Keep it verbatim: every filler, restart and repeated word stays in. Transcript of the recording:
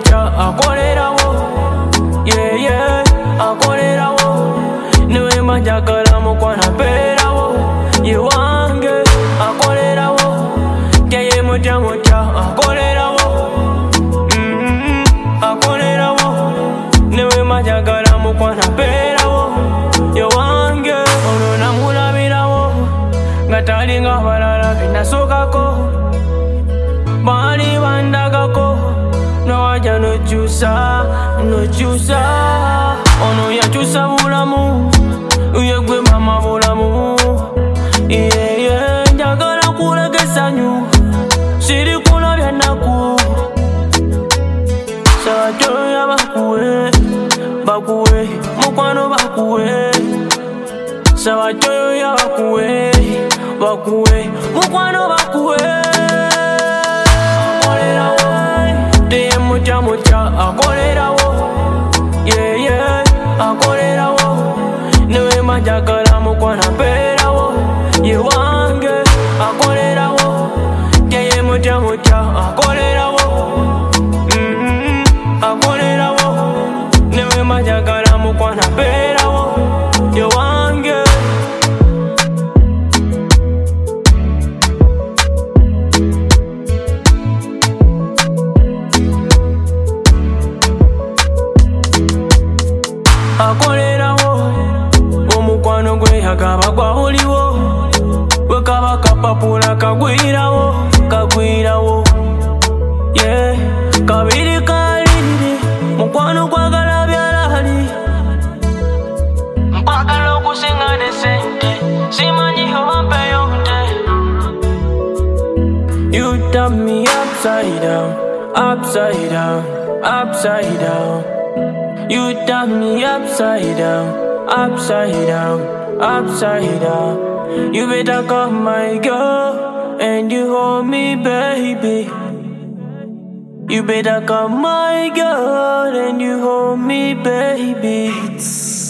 mucha akolera wo. Yeah, yeah, akolera wo. Niwe manjagala mukwana pera wo. Ye wange akolera wo. Keye mucha mucha akolera wo. Mm-hmm, akolera wo. Niwe manjagala mukwana pera wo. Ye wange ono namulabira wo. Ngatali nga balala binasokako. Bali bandagako. No waja no chusa, no chusa. Ono ya chusa bulamu. Uye gwe mama bulamu. Yeah, yeah, njagala kulegesa nyu. Siri kulabya naku. Sawajoya bakuwe, bakuwe, mukwano bakuwe. Sawajoya bakuwe, bakuwe, mukwano bakuwe. Akolera wo, diye mucha mucha akolera wo. Yeah, yeah, akolera wo. Niwe manjagala mukwana pera wo. Ye wange akolera wo. Diye mucha mucha akolera wo. Mm-hmm, akolera wo. Niwe manjagala mukwana pera wo. Ye wange. Akolera wo. Omukwano gwe agaba gwawuliwo. Wekaba kapapula kagwirawo, kagwirawo. Yeah, kabiri kaliri. Mukwano kwagala byalali. Mpagala okusinga ne sente. Simanyi obampe yonte. You turn me upside down, upside down, upside down. You turn me upside down, upside down, upside down. You better come my girl, and you hold me, baby. You better come my girl, and you hold me, baby.